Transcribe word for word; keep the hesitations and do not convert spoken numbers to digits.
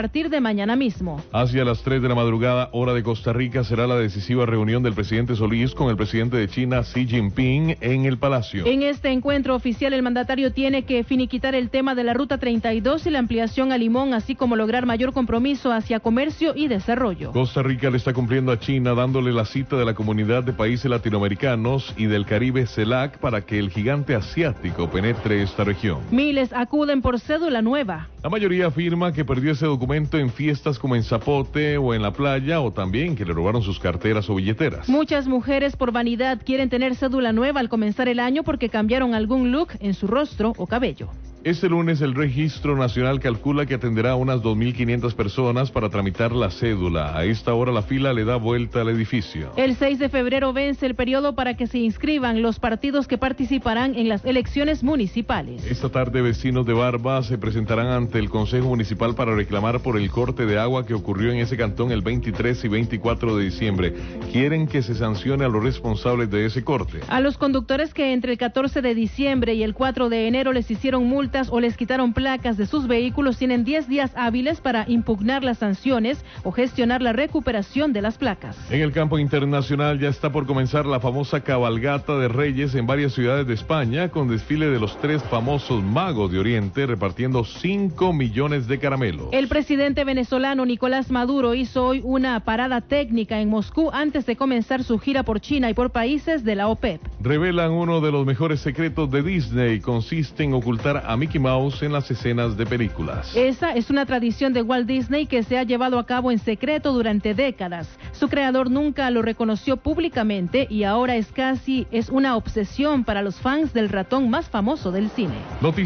partir de mañana mismo. Hacia las tres de la madrugada, hora de Costa Rica, será la decisiva reunión del presidente Solís con el presidente de China, Xi Jinping, en el Palacio. En este encuentro oficial, el mandatario tiene que finiquitar el tema de la Ruta treinta y dos y la ampliación a Limón, así como lograr mayor compromiso hacia comercio y desarrollo. Costa Rica le está cumpliendo a China, dándole la cita de la Comunidad de Países Latinoamericanos y del Caribe, CELAC, para que el gigante asiático penetre esta región. Miles acuden por cédula nueva. La mayoría afirma que perdió ese documento en fiestas como en Zapote o en la playa, o también que le robaron sus carteras o billeteras. Muchas mujeres por vanidad quieren tener cédula nueva al comenzar el año porque cambiaron algún look en su rostro o cabello. Este lunes el Registro Nacional calcula que atenderá a unas dos mil quinientas personas para tramitar la cédula. A esta hora la fila le da vuelta al edificio. El seis de febrero vence el periodo para que se inscriban los partidos que participarán en las elecciones municipales. Esta tarde vecinos de Barba se presentarán ante el Consejo Municipal para reclamar por el corte de agua que ocurrió en ese cantón el veintitrés y veinticuatro de diciembre. Quieren que se sancione a los responsables de ese corte. A los conductores que entre el catorce de diciembre y el cuatro de enero les hicieron multas o les quitaron placas de sus vehículos tienen diez días hábiles para impugnar las sanciones o gestionar la recuperación de las placas. En el campo internacional ya está por comenzar la famosa cabalgata de Reyes en varias ciudades de España, con desfile de los tres famosos magos de Oriente repartiendo cinco millones de caramelos. El presidente venezolano Nicolás Maduro hizo hoy una parada técnica en Moscú antes de comenzar su gira por China y por países de la OPEP. Revelan uno de los mejores secretos de Disney, consiste en ocultar a Mickey Mouse en las escenas de películas. Esa es una tradición de Walt Disney que se ha llevado a cabo en secreto durante décadas. Su creador nunca lo reconoció públicamente y ahora es casi es una obsesión para los fans del ratón más famoso del cine. Noticias